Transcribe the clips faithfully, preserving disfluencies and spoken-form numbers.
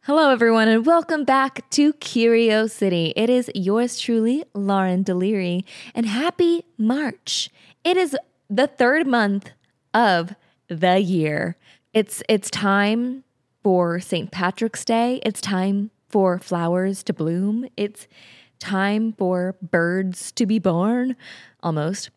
Hello, everyone, and welcome back to Curiosity. It is yours truly, Lauren Deliri, and happy March. It is the third month of the year. It's it's time for Saint Patrick's Day. It's time for flowers to bloom. It's time for birds to be born, almost.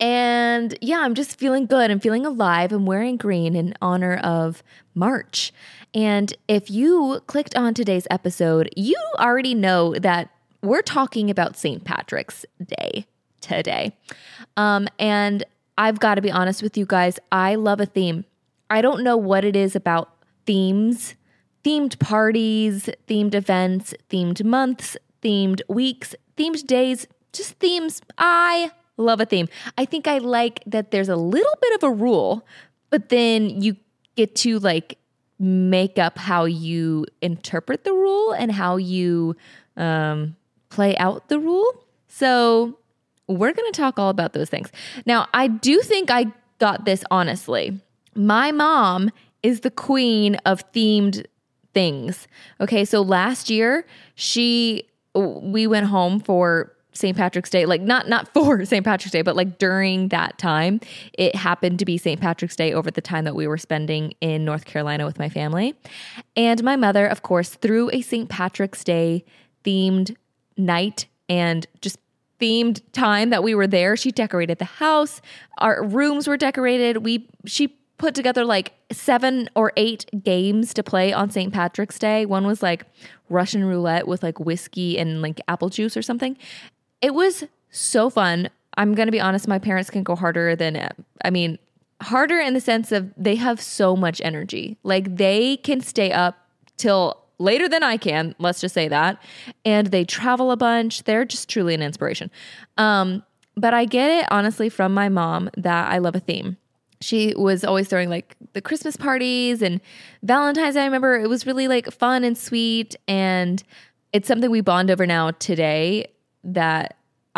And yeah, I'm just feeling good. I'm feeling alive. I'm wearing green in honor of March. And if you clicked on today's episode, you already know that we're talking about Saint Patrick's Day today. Um, and I've got to be honest with you guys, I love a theme. I don't know what it is about themes, themed parties, themed events, themed months, themed weeks, themed days, just themes. I love a theme. I think I like that there's a little bit of a rule, but then you get to like make up how you interpret the rule and how you um, play out the rule. So we're going to talk all about those things. Now, I do think I got this honestly. My mom is the queen of themed things. Okay, so last year, she we went home for Saint Patrick's Day, like not not for Saint Patrick's Day, but like during that time, it happened to be Saint Patrick's Day over the time that we were spending in North Carolina with my family. And my mother, of course, threw a Saint Patrick's Day themed night and just themed time that we were there. She decorated the house. Our rooms were decorated. We she put together like seven or eight games to play on Saint Patrick's Day. One was like Russian roulette with like whiskey and like apple juice or something. It was so fun. I'm going to be honest, my parents can go harder than, I mean, harder in the sense of they have so much energy. Like they can stay up till later than I can, let's just say that. And they travel a bunch. They're just truly an inspiration. Um, but I get it, honestly, from my mom that I love a theme. She was always throwing like the Christmas parties and Valentine's Day. I remember it was really like fun and sweet. And it's something we bond over now today that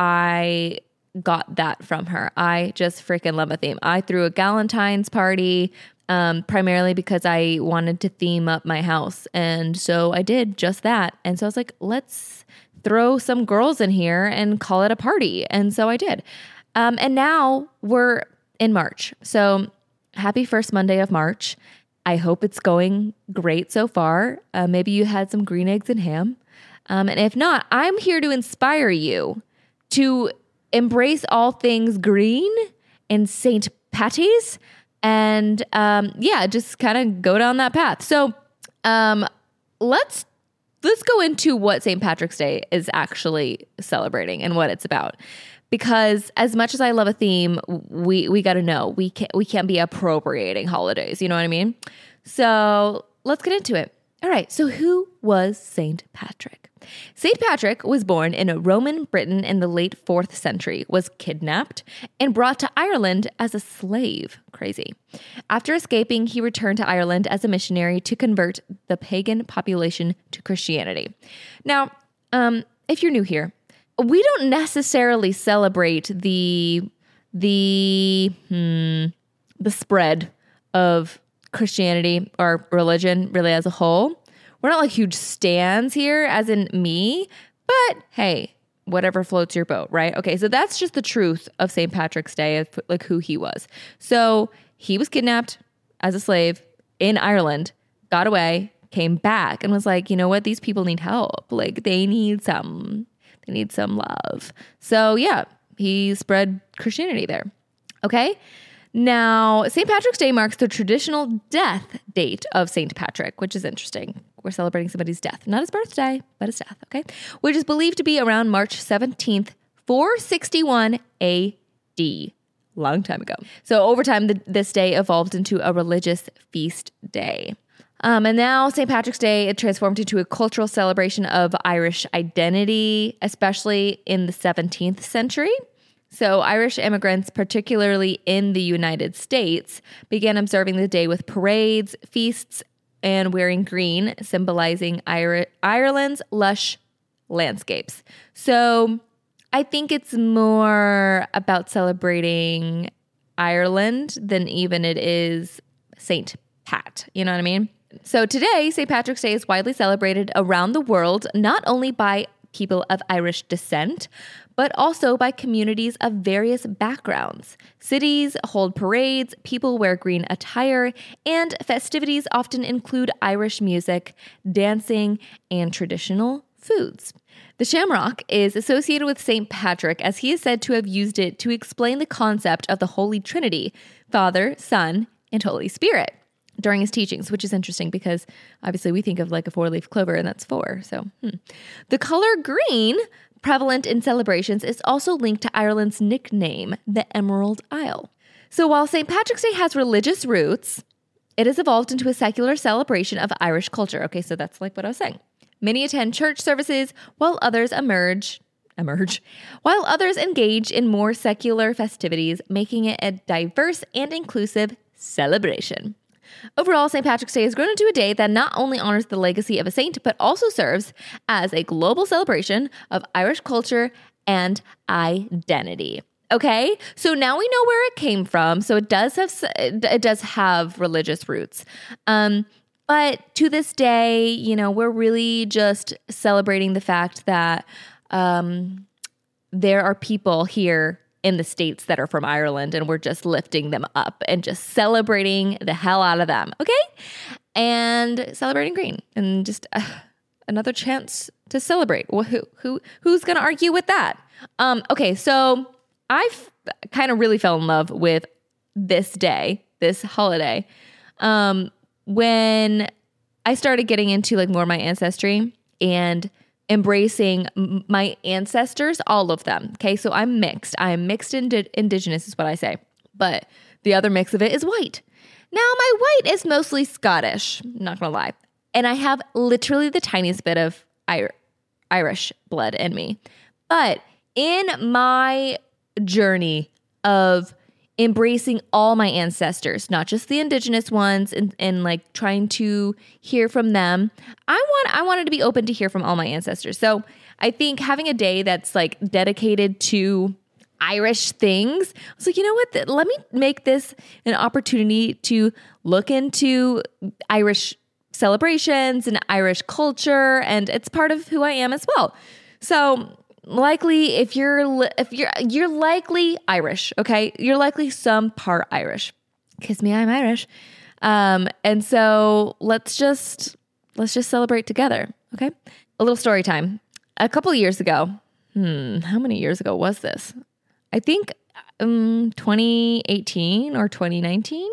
I got that from her. I just freaking love a theme. I threw a Galentine's party um, primarily because I wanted to theme up my house. And so I did just that. And so I was like, let's throw some girls in here and call it a party. And so I did. Um, and now we're in March. So happy first Monday of March. I hope it's going great so far. Uh, maybe you had some green eggs and ham. Um, and if not, I'm here to inspire you to embrace all things green and Saint Patty's and um, yeah, just kind of go down that path. So um, let's let's go into what Saint Patrick's Day is actually celebrating and what it's about. Because as much as I love a theme, we we got to know we can't we can't be appropriating holidays. You know what I mean? So let's get into it. All right. So who was Saint Patrick? Saint Patrick was born in Roman Britain in the late fourth century, was kidnapped, and brought to Ireland as a slave. Crazy. After escaping, he returned to Ireland as a missionary to convert the pagan population to Christianity. Now, um, if you're new here, we don't necessarily celebrate the the hmm, the spread of Christianity or religion really as a whole. We're not like huge stans here, as in me, but hey, whatever floats your boat, right? Okay, so that's just the truth of Saint Patrick's Day, of like who he was. So he was kidnapped as a slave in Ireland, got away, came back, and was like, you know what? These people need help. Like they need some, they need some love. So yeah, he spread Christianity there. Okay. Now, Saint Patrick's Day marks the traditional death date of Saint Patrick, which is interesting. We're celebrating somebody's death, not his birthday, but his death, okay? Which is believed to be around March seventeenth, four sixty-one A D, long time ago. So over time, the, this day evolved into a religious feast day. Um, and now Saint Patrick's Day, it transformed into a cultural celebration of Irish identity, especially in the seventeenth century. So Irish immigrants, particularly in the United States, began observing the day with parades, feasts, and wearing green, symbolizing Ir- Ireland's lush landscapes. So I think it's more about celebrating Ireland than even it is Saint Pat. You know what I mean? So today, Saint Patrick's Day is widely celebrated around the world, not only by people of Irish descent, but also by communities of various backgrounds. Cities hold parades, people wear green attire, and festivities often include Irish music, dancing, and traditional foods. The shamrock is associated with Saint Patrick, as he is said to have used it to explain the concept of the Holy Trinity, Father, Son, and Holy Spirit, during his teachings, which is interesting because obviously we think of like a four-leaf clover and that's four. So hmm. The color green, prevalent in celebrations, is also linked to Ireland's nickname, the Emerald Isle. So while Saint Patrick's Day has religious roots, it has evolved into a secular celebration of Irish culture. Okay, so that's like what I was saying. Many attend church services while others emerge, emerge, while others engage in more secular festivities, making it a diverse and inclusive celebration. Overall, Saint Patrick's Day has grown into a day that not only honors the legacy of a saint, but also serves as a global celebration of Irish culture and identity. Okay, so now we know where it came from. So it does have it does have religious roots, um, but to this day, you know, we're really just celebrating the fact that um, there are people here in the States that are from Ireland, and we're just lifting them up and just celebrating the hell out of them, okay? And celebrating green, and just uh, another chance to celebrate. Well, who who who's gonna argue with that? Um, okay, so I kind of really fell in love with this day, this holiday, um, when I started getting into like more of my ancestry and embracing my ancestors, all of them. Okay, so I'm mixed. I'm mixed indi- indigenous is what I say. But the other mix of it is white. Now, my white is mostly Scottish, not gonna lie. And I have literally the tiniest bit of Ir- Irish blood in me. But in my journey of embracing all my ancestors, not just the indigenous ones, and, and like trying to hear from them, I want I wanted to be open to hear from all my ancestors. So I think having a day that's like dedicated to Irish things, I was like, you know what? Let me make this an opportunity to look into Irish celebrations and Irish culture, and it's part of who I am as well. So likely if you're if you're you're likely Irish, okay? You're likely some part Irish. Kiss me, I'm Irish. Um, and so let's just let's just celebrate together, okay? A little story time. A couple years ago, hmm, how many years ago was this? I think um, twenty eighteen or twenty nineteen.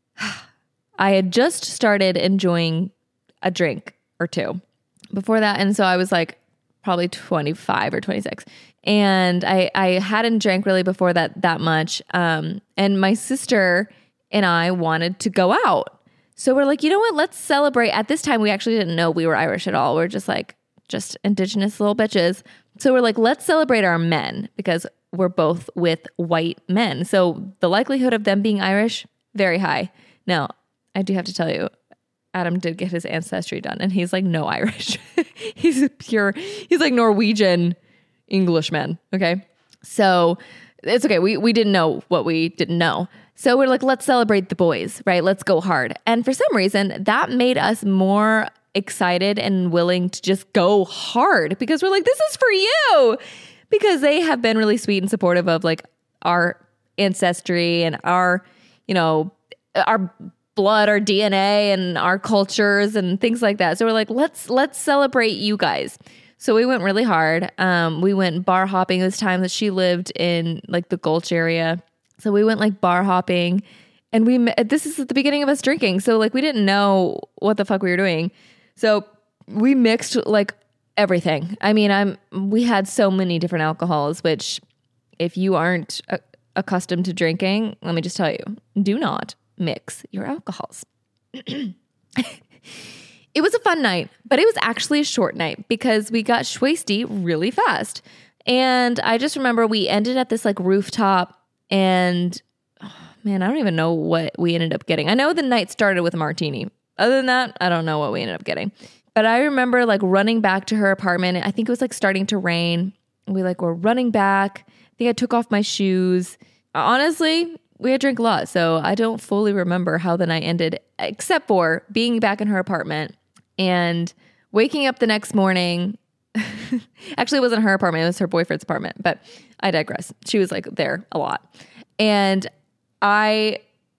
I had just started enjoying a drink or two before that, and so I was like, probably twenty-five or twenty-six. And I, I hadn't drank really before that, that much. Um, and my sister and I wanted to go out. So we're like, you know what, let's celebrate. At this time, we actually didn't know we were Irish at all. We're just like, just indigenous little bitches. So we're like, let's celebrate our men because we're both with white men. So the likelihood of them being Irish, very high. Now, I do have to tell you, Adam did get his ancestry done, and he's like no Irish. He's a pure, he's like Norwegian Englishman. Okay. So it's okay. We, we didn't know what we didn't know. So we're like, let's celebrate the boys, right? Let's go hard. And for some reason that made us more excited and willing to just go hard because we're like, this is for you, because they have been really sweet and supportive of like our ancestry and our, you know, our blood, our D N A and our cultures and things like that. So we're like, let's, let's celebrate you guys. So we went really hard. Um, we went bar hopping this time that she lived in like the Gulch area. So we went like bar hopping, and we, this is at the beginning of us drinking. So like, we didn't know what the fuck we were doing. So we mixed like everything. I mean, I'm, we had so many different alcohols, which if you aren't a, accustomed to drinking, let me just tell you, do not mix your alcohols. It was a fun night, but it was actually a short night because we got schwasty really fast. And I just remember we ended at this like rooftop, and oh, man, I don't even know what we ended up getting. I know the night started with a martini. Other than that, I don't know what we ended up getting. But I remember like running back to her apartment. I think it was like starting to rain. We like were running back. I think I took off my shoes. Honestly, we had drank a lot, so I don't fully remember how the night ended, except for being back in her apartment and waking up the next morning. Actually, it wasn't her apartment. It was her boyfriend's apartment, but I digress. She was like there a lot. And I,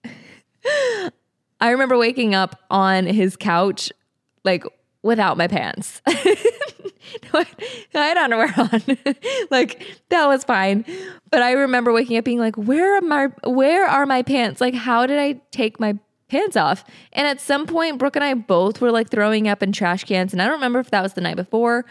I remember waking up on his couch, like without my pants. I had underwear on. Like that was fine. But I remember waking up being like, where are my, where are my pants? Like, how did I take my pants off? And at some point, Brooke and I both were like throwing up in trash cans. And I don't remember if that was the night before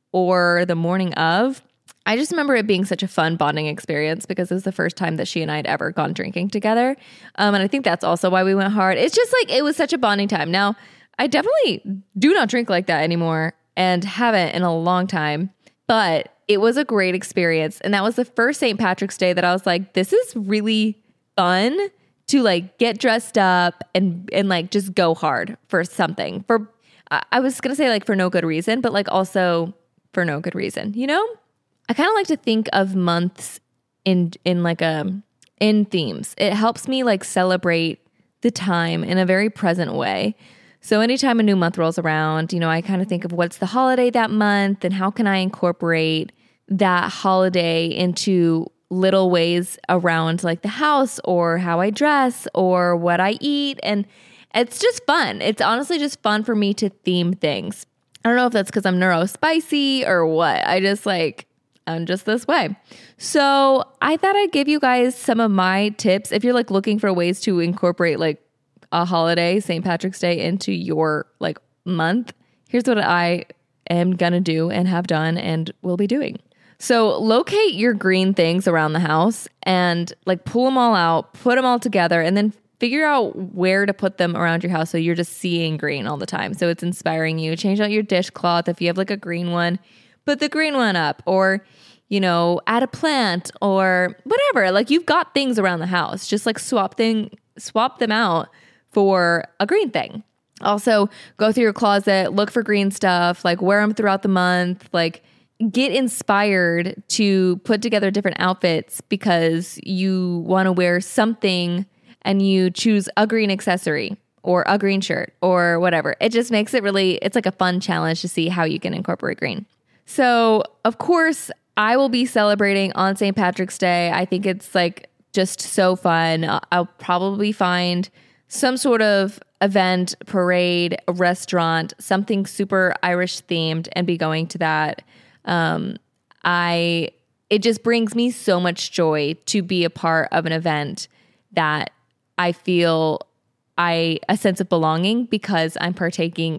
or the morning of. I just remember it being such a fun bonding experience because it was the first time that she and I had ever gone drinking together. Um, and I think that's also why we went hard. It's just like, it was such a bonding time. Now, I definitely do not drink like that anymore and haven't in a long time, but it was a great experience. And that was the first Saint Patrick's Day that I was like, this is really fun to like get dressed up and, and like just go hard for something. For, I was going to say like for no good reason, but like also for no good reason, you know? I kind of like to think of months in in like a in themes. It helps me like celebrate the time in a very present way. So anytime a new month rolls around, you know, I kind of think of what's the holiday that month and how can I incorporate that holiday into little ways around like the house or how I dress or what I eat. And it's just fun. It's honestly just fun for me to theme things. I don't know if that's because I'm neurospicy or what. I just like... I'm just this way. So I thought I'd give you guys some of my tips. If you're like looking for ways to incorporate like a holiday, Saint Patrick's Day, into your like month, here's what I am going to do and have done and will be doing. So locate your green things around the house and like pull them all out, put them all together, and then figure out where to put them around your house so you're just seeing green all the time. So it's inspiring you. Change out your dishcloth if you have like a green one. Put the green one up, or, you know, add a plant or whatever. Like you've got things around the house. Just like swap thing, swap them out for a green thing. Also, go through your closet, look for green stuff, like wear them throughout the month. Like get inspired to put together different outfits because you want to wear something and you choose a green accessory or a green shirt or whatever. It just makes it really, it's like a fun challenge to see how you can incorporate green. So, of course, I will be celebrating on Saint Patrick's Day. I think it's like just so fun. I'll probably find some sort of event, parade, a restaurant, something super Irish themed and be going to that. Um, I, it just brings me so much joy to be a part of an event that I feel I, a sense of belonging because I'm partaking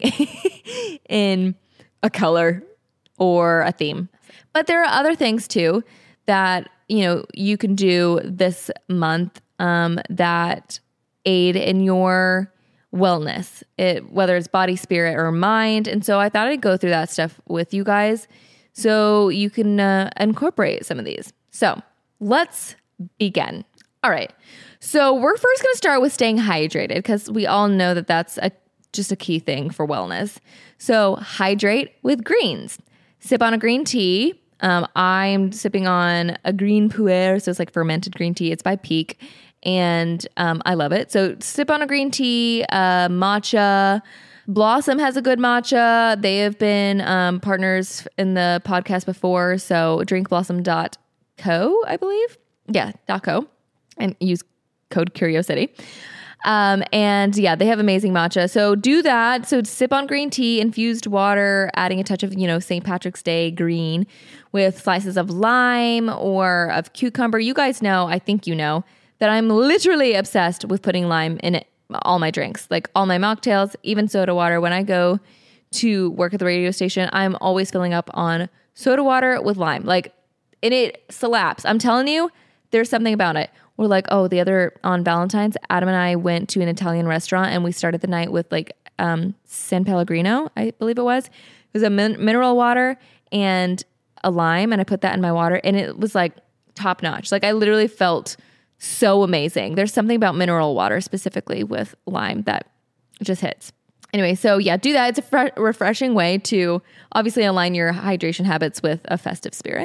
in a color or a theme. But there are other things too that, you know, you can do this month um, that aid in your wellness, it, whether it's body, spirit, or mind. And so I thought I'd go through that stuff with you guys so you can uh, incorporate some of these. So let's begin. All right. So we're first going to start with staying hydrated because we all know that that's a, just a key thing for wellness. So hydrate with greens. Sip on a green tea. Um, I'm sipping on a green pu'er, so it's like fermented green tea. It's by Peak, and um, I love it. So sip on a green tea, uh, matcha. Blossom has a good matcha. They have been um, partners in the podcast before, so drink blossom dot co, I believe. Yeah, .co, and use code Curiosity. Um, and yeah, they have amazing matcha. So do that. So sip on green tea, infused water, adding a touch of, you know, Saint Patrick's Day green with slices of lime or of cucumber. You guys know, I think you know, that I'm literally obsessed with putting lime in it, all my drinks, like all my mocktails, even soda water. When I go to work at the radio station, I'm always filling up on soda water with lime. Like, and it slaps. I'm telling you, there's something about it. We're like, oh, the other, on Valentine's, Adam and I went to an Italian restaurant and we started the night with like um, San Pellegrino, I believe it was. It was a min- mineral water and a lime, and I put that in my water, and it was like top notch. Like I literally felt so amazing. There's something about mineral water specifically with lime that just hits. Anyway, so yeah, do that. It's a fre- refreshing way to obviously align your hydration habits with a festive spirit.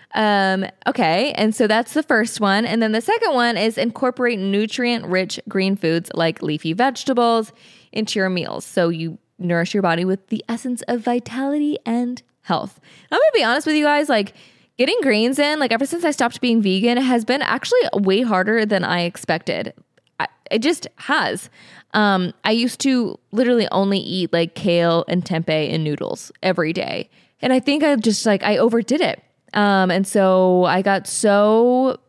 Um, okay. And so that's the first one. And then the second one is incorporate nutrient rich green foods like leafy vegetables into your meals. So you nourish your body with the essence of vitality and health. I'm going to be honest with you guys, like getting greens in, like ever since I stopped being vegan, has been actually way harder than I expected. I, it just has. Um, I used to literally only eat like kale and tempeh and noodles every day. And I think I just like, I overdid it. Um, and so I got so,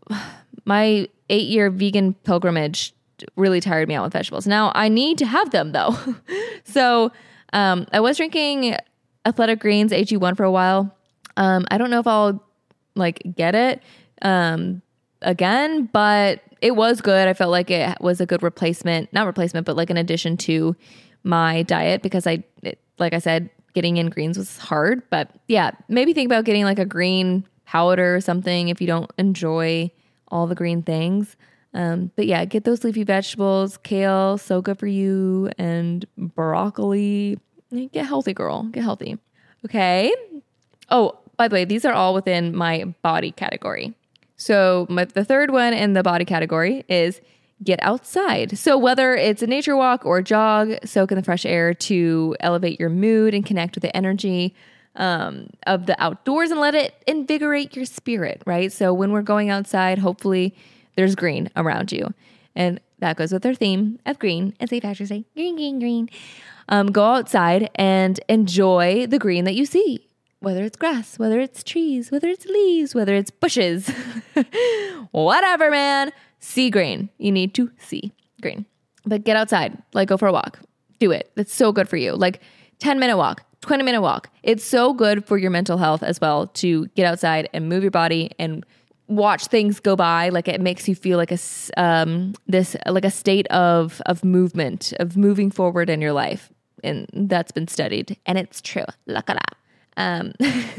my eight year vegan pilgrimage really tired me out with vegetables. Now I need to have them though. so, um, I was drinking Athletic Greens A G one for a while. Um, I don't know if I'll like get it, um, again, but it was good. I felt like it was a good replacement, not replacement, but like an addition to my diet because I, it, like I said, getting in greens was hard, but yeah, maybe think about getting like a green powder or something if you don't enjoy all the green things. Um, but yeah, get those leafy vegetables, kale, so good for you, and broccoli. Get healthy, girl. Get healthy. Okay. Oh, by the way, these are all within my body category. So my, the third one in the body category is get outside. So whether it's a nature walk or jog, soak in the fresh air to elevate your mood and connect with the energy um, of the outdoors and let it invigorate your spirit, right? So when we're going outside, hopefully there's green around you. And that goes with our theme of green, as they factors say, green, green, green. Um, go outside and enjoy the green that you see. Whether it's grass, whether it's trees, whether it's leaves, whether it's bushes, whatever, man. See green. You need to see green. But get outside. Like go for a walk. Do it. That's so good for you. Like ten minute walk, twenty minute walk. It's so good for your mental health as well to get outside and move your body and watch things go by. Like it makes you feel like a um this like a state of of movement, of moving forward in your life. And that's been studied. And it's true. Look at that. Um,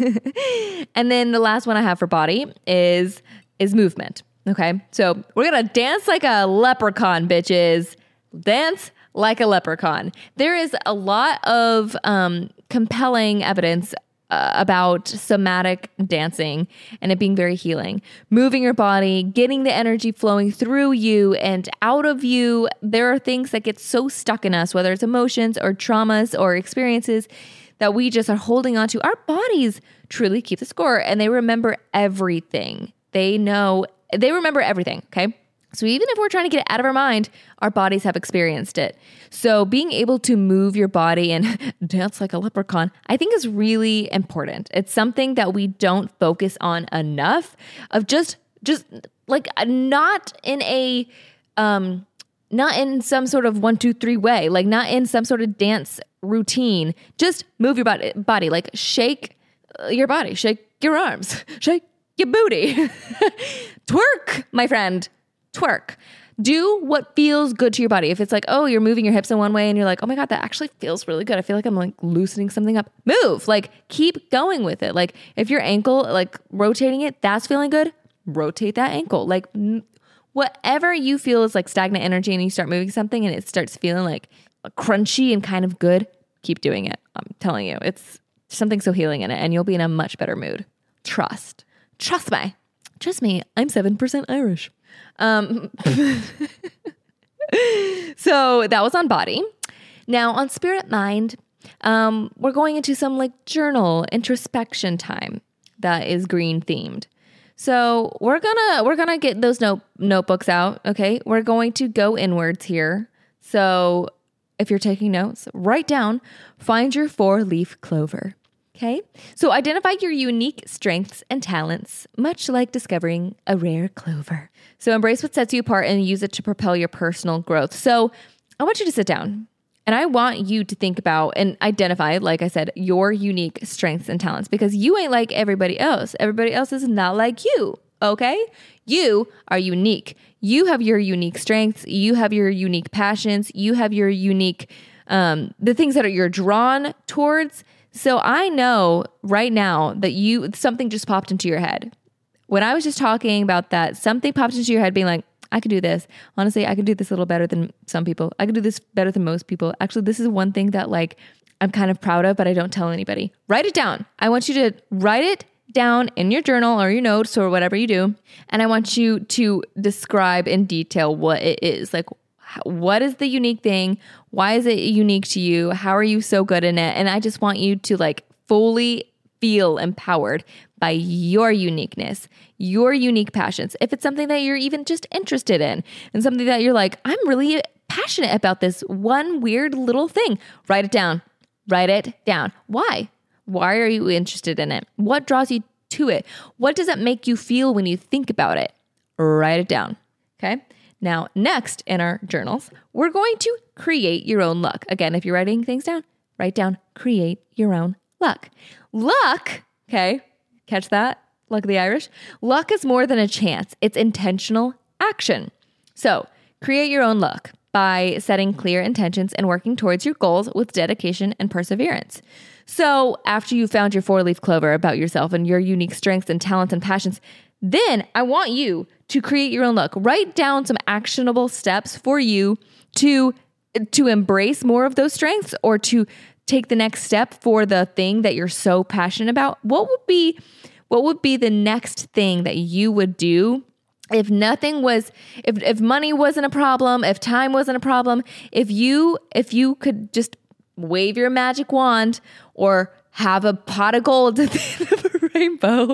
and then the last one I have for body is, is movement. Okay. So we're going to dance like a leprechaun, bitches. Dance like a leprechaun. There is a lot of, um, compelling evidence uh, about somatic dancing and it being very healing, moving your body, getting the energy flowing through you and out of you. There are things that get so stuck in us, whether it's emotions or traumas or experiences that we just are holding on to. Our bodies truly keep the score and they remember everything. They know, they remember everything, okay? So even if we're trying to get it out of our mind, our bodies have experienced it. So being able to move your body and dance like a leprechaun, I think is really important. It's something that we don't focus on enough of just, just like not in a, um, not in some sort of one, two, three way, like not in some sort of dance routine. Just move your body, body, like shake your body, shake your arms, shake your booty, twerk, my friend, twerk. Do what feels good to your body. If it's like, oh, you're moving your hips in one way and you're like, oh my God, that actually feels really good. I feel like I'm like loosening something up. Move, like keep going with it. Like if your ankle, like rotating it, that's feeling good. Rotate that ankle. Like m- whatever you feel is like stagnant energy and you start moving something and it starts feeling like crunchy and kind of good, keep doing it. I'm telling you, it's something so healing in it and you'll be in a much better mood. Trust. Trust me. Trust me. I'm seven percent Irish. Um, so that was on body. Now on spirit mind, um, we're going into some like journal introspection time that is green themed. So we're gonna, we're gonna get those note, notebooks out. Okay. We're going to go inwards here. So if you're taking notes, write down, find your four leaf clover. Okay. So identify your unique strengths and talents, much like discovering a rare clover. So embrace what sets you apart and use it to propel your personal growth. So I want you to sit down and I want you to think about and identify, like I said, your unique strengths and talents, because you ain't like everybody else. Everybody else is not like you. Okay. You are unique. You have your unique strengths. You have your unique passions. You have your unique, um, the things that are you're drawn towards. So I know right now that you, something just popped into your head. When I was just talking about that, something popped into your head being like, I could do this. Honestly, I could do this a little better than some people. I could do this better than most people. Actually, this is one thing that like I'm kind of proud of, but I don't tell anybody. Write it down. I want you to write it down in your journal or your notes or whatever you do. And I want you to describe in detail what it is. Like, what is the unique thing? Why is it unique to you? How are you so good in it? And I just want you to like fully feel empowered by your uniqueness, your unique passions. If it's something that you're even just interested in and something that you're like, I'm really passionate about this one weird little thing, write it down. Write it down. Why? Why are you interested in it? What draws you to it? What does it make you feel when you think about it? Write it down. Okay. Now, next in our journals, we're going to create your own luck. Again, if you're writing things down, write down, create your own luck. Luck, okay, catch that? Luck of the Irish. Luck is more than a chance. It's intentional action. So create your own luck by setting clear intentions and working towards your goals with dedication and perseverance. So after you found your four-leaf clover about yourself and your unique strengths and talents and passions, then I want you to create your own luck. Write down some actionable steps for you to, to embrace more of those strengths or to take the next step for the thing that you're so passionate about. What would be, what would be the next thing that you would do if nothing was, if, if money wasn't a problem, if time wasn't a problem, if you, if you could just wave your magic wand or have a pot of gold at the end of a rainbow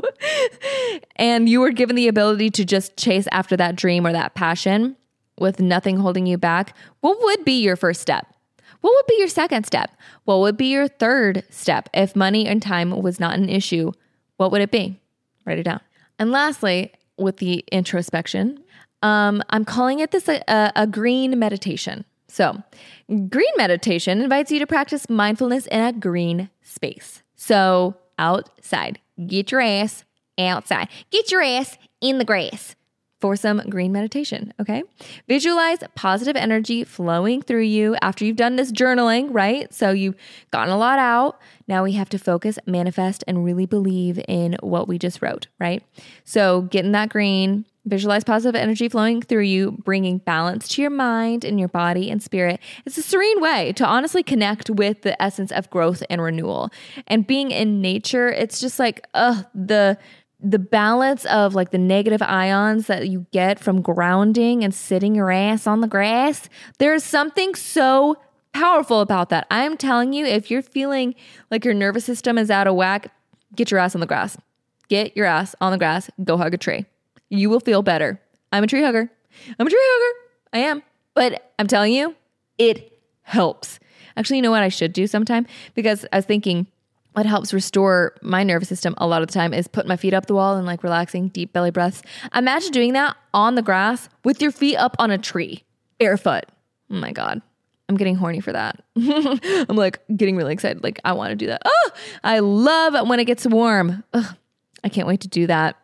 and you were given the ability to just chase after that dream or that passion with nothing holding you back, what would be your first step? What would be your second step? What would be your third step? If money and time was not an issue, what would it be? Write it down. And lastly, with the introspection, um, I'm calling it this a, a, a green meditation. So green meditation invites you to practice mindfulness in a green space. So outside, get your ass outside, get your ass in the grass for some green meditation, okay? Visualize positive energy flowing through you after you've done this journaling, right? So you've gotten a lot out. Now we have to focus, manifest, and really believe in what we just wrote, right? So get in that green, visualize positive energy flowing through you, bringing balance to your mind and your body and spirit. It's a serene way to honestly connect with the essence of growth and renewal. And being in nature, it's just like, ugh, the... the balance of like the negative ions that you get from grounding and sitting your ass on the grass, there's something so powerful about that. I'm telling you, if you're feeling like your nervous system is out of whack, get your ass on the grass. Get your ass on the grass. Go hug a tree. You will feel better. I'm a tree hugger. I'm a tree hugger. I am. But I'm telling you, it helps. Actually, you know what I should do sometime? Because I was thinking, what helps restore my nervous system a lot of the time is putting my feet up the wall and like relaxing, deep belly breaths. Imagine doing that on the grass with your feet up on a tree, barefoot. Oh my God. I'm getting horny for that. I'm like getting really excited. Like I want to do that. Oh, I love when it gets warm. Ugh, I can't wait to do that.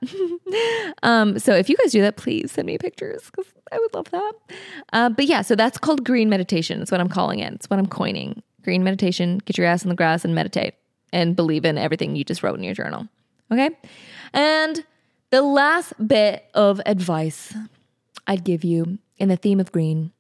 um, so if you guys do that, please send me pictures because I would love that. Uh, but yeah, so that's called green meditation. That's what I'm calling it. It's what I'm coining. Green meditation. Get your ass in the grass and meditate. And believe in everything you just wrote in your journal. Okay? And the last bit of advice I'd give you in the theme of green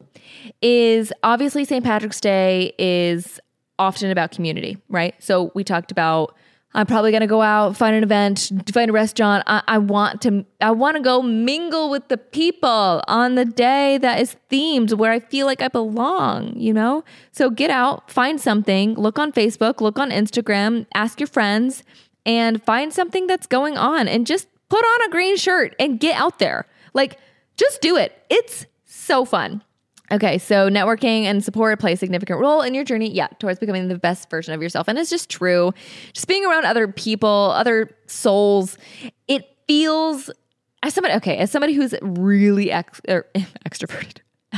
is obviously Saint Patrick's Day is often about community, right? So we talked about I'm probably going to go out, find an event, find a restaurant. I, I want to I want to go mingle with the people on the day that is themed where I feel like I belong, you know? So get out, find something, look on Facebook, look on Instagram, ask your friends, and find something that's going on and just put on a green shirt and get out there. Like, just do it. It's so fun. Okay, so networking and support play a significant role in your journey, yeah, towards becoming the best version of yourself. And it's just true. Just being around other people, other souls, it feels, as somebody, okay, as somebody who's really ex, er, extroverted,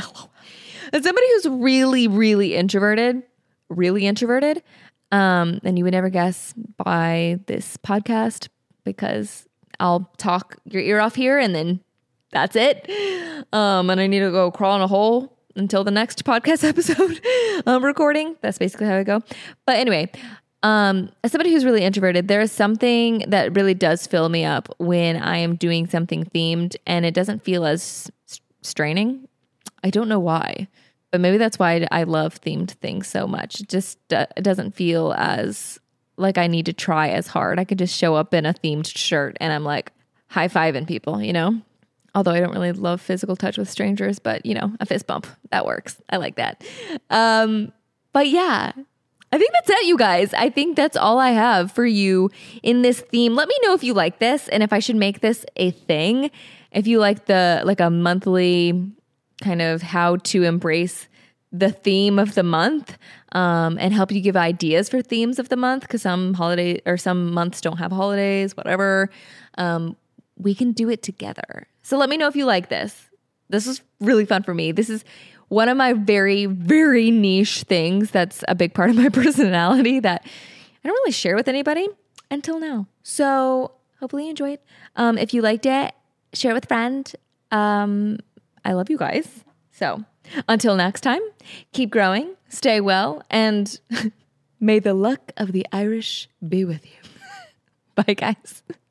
as somebody who's really, really introverted, really introverted, um, and you would never guess by this podcast because I'll talk your ear off here and then that's it. Um, and I need to go crawl in a hole until the next podcast episode um, recording. That's basically how I go. But anyway, um, as somebody who's really introverted, there is something that really does fill me up when I am doing something themed and it doesn't feel as straining. I don't know why, but maybe that's why I love themed things so much. It just uh, it doesn't feel as like I need to try as hard. I could just show up in a themed shirt and I'm like high-fiving people, you know? Although I don't really love physical touch with strangers, but you know, a fist bump, that works. I like that. Um, but yeah, I think that's it, you guys. I think that's all I have for you in this theme. Let me know if you like this and if I should make this a thing. If you like the, like a monthly kind of how to embrace the theme of the month, um, and help you give ideas for themes of the month, because some holiday or some months don't have holidays, whatever. Um, we can do it together. So let me know if you like this. This is really fun for me. This is one of my very, very niche things that's a big part of my personality that I don't really share with anybody until now. So hopefully you enjoyed. Um, if you liked it, share it with a friend. Um, I love you guys. So until next time, keep growing, stay well, and may the luck of the Irish be with you. Bye, guys.